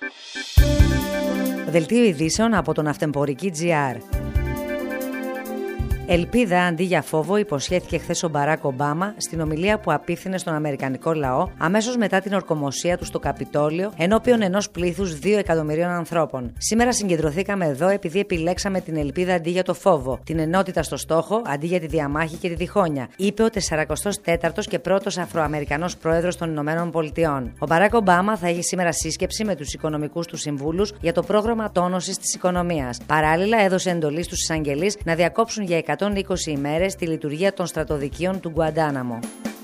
Δελτίο ειδήσεων από τον Αυτεμπορική.gr. Ελπίδα αντί για φόβο, υποσχέθηκε χθες ο Μπαράκ Ομπάμα στην ομιλία που απίφθινε στον αμερικανικό λαό αμέσως μετά την ορκομοσία του στο Καπιτόλιο ενώπιον ενός πλήθους 2 εκατομμυρίων ανθρώπων. Σήμερα συγκεντρωθήκαμε εδώ επειδή επιλέξαμε την ελπίδα αντί για το φόβο, την ενότητα στο στόχο αντί για τη διαμάχη και τη διχόνοια, είπε ο 44ος και πρώτος Αφροαμερικανός πρόεδρος των Ηνωμένων Πολιτειών. Ο Μπαράκ Ομπάμα θα έχει σήμερα σύσκεψη με τους οικονομικούς του συμβούλους για το πρόγραμμα τόνωσης της οικονομίας. Παράλληλα, έδωσε εντολή στους εισαγγελείς να διακόψουν για 120 ημέρες τη λειτουργία των στρατοδικείων του Γκουαντάναμο.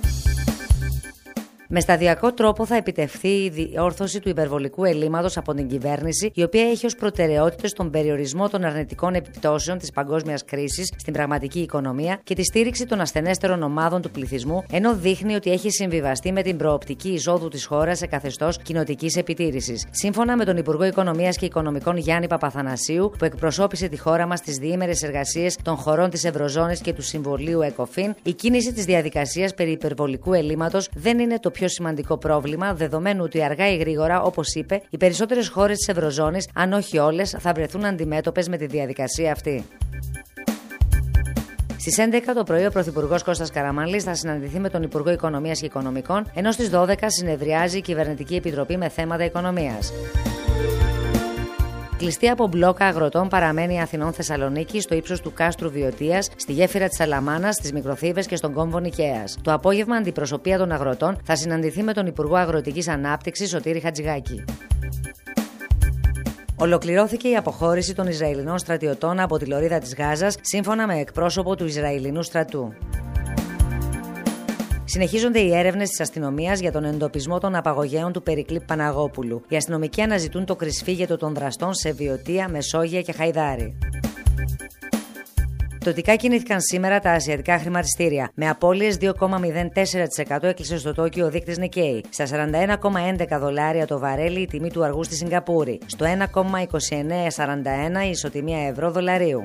Με σταδιακό τρόπο θα επιτευχθεί η διόρθωση του υπερβολικού ελλείμματος από την κυβέρνηση, η οποία έχει ως προτεραιότητες τον περιορισμό των αρνητικών επιπτώσεων της παγκόσμιας κρίσης στην πραγματική οικονομία και τη στήριξη των ασθενέστερων ομάδων του πληθυσμού, ενώ δείχνει ότι έχει συμβιβαστεί με την προοπτική εισόδου της χώρας σε καθεστώς κοινοτικής επιτήρησης. Σύμφωνα με τον Υπουργό Οικονομίας και Οικονομικών Γιάννη Παπαθανασίου, που εκπροσώπησε τη χώρα μας στις διήμερες εργασίες των χωρών της Ευρωζώνης και του Συμβουλίου ΕΚΟΦΗΝ, η κίνηση της διαδικασίας περί υπερβολικού ελλείμματος δεν είναι το πιο σημαντικό πρόβλημα, δεδομένου ότι αργά ή γρήγορα, όπως είπε, οι περισσότερες χώρες της Ευρωζώνης, αν όχι όλες, θα βρεθούν αντιμέτωπες με τη διαδικασία αυτή. Στις 11 το πρωί ο Πρωθυπουργός Κώστας Καραμανλής θα συναντηθεί με τον Υπουργό Οικονομίας και Οικονομικών, ενώ στις 12 συνεδριάζει η Κυβερνητική Επιτροπή με θέματα οικονομίας. Κλειστή από μπλόκα αγροτών παραμένει η Αθηνών-Θεσσαλονίκη στο ύψος του κάστρου Βιωτίας, στη γέφυρα της Σαλαμάνας, στις Μικροθύβες και στον κόμβο Νικαίας. Το απόγευμα, αντιπροσωπεία των αγροτών θα συναντηθεί με τον Υπουργό Αγροτικής Ανάπτυξης Σωτήρη Χατζηγάκη. Ολοκληρώθηκε η αποχώρηση των Ισραηλινών στρατιωτών από τη λωρίδα της Γάζας, σύμφωνα με εκπρόσωπο του Ισραηλινού στρατού. Συνεχίζονται οι έρευνες της αστυνομίας για τον εντοπισμό των απαγωγέων του Περικλή Παναγόπουλου. Οι αστυνομικοί αναζητούν το κρυσφύγετο των δραστών σε Βιωτία, Μεσόγεια και Χαϊδάρι. Πτωτικά κινήθηκαν σήμερα τα ασιατικά χρηματιστήρια. Με απώλειες 2,04% έκλεισε στο Τόκιο ο δείκτης Nikkei. Στα $41,11 το βαρέλι η τιμή του αργού στη Σιγκαπούρη. Στο 1,2941 η ισοτιμία ευρώ-δολαρίου.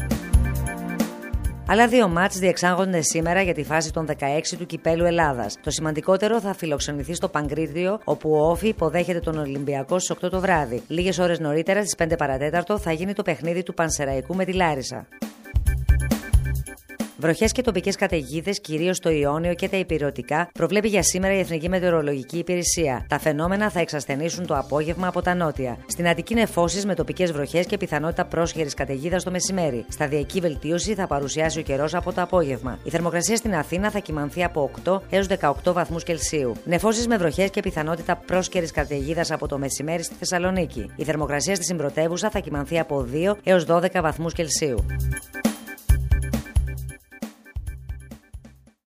Άλλα 2 μάτς διεξάγονται σήμερα για τη φάση των 16 του Κυπέλλου Ελλάδας. Το σημαντικότερο θα φιλοξενηθεί στο Παγκρίτιο, όπου ο Όφι υποδέχεται τον Ολυμπιακό στις 8 το βράδυ. Λίγες ώρες νωρίτερα, στις 5 παρατέταρτο, θα γίνει το παιχνίδι του Πανσεραϊκού με τη Λάρισα. Βροχές και τοπικές καταιγίδες, κυρίως στο Ιόνιο και τα Ηπειρωτικά, προβλέπει για σήμερα η Εθνική Μετεωρολογική Υπηρεσία. Τα φαινόμενα θα εξασθενήσουν το απόγευμα από τα νότια. Στην Αττική νεφώσεις με τοπικές βροχές και πιθανότητα πρόσχερης καταιγίδας το μεσημέρι. Σταδιακή βελτίωση θα παρουσιάσει ο καιρός από το απόγευμα. Η θερμοκρασία στην Αθήνα θα κυμανθεί από 8 έως 18 βαθμούς Κελσίου. Νεφώσεις με βροχές και πιθανότητα πρόσχερης καταιγίδας από το μεσημέρι στη Θεσσαλονίκη. Η θερμοκρασία στη συμπρωτεύουσα θα κυμανθεί από 2 έως 12 βαθμούς Κελσίου.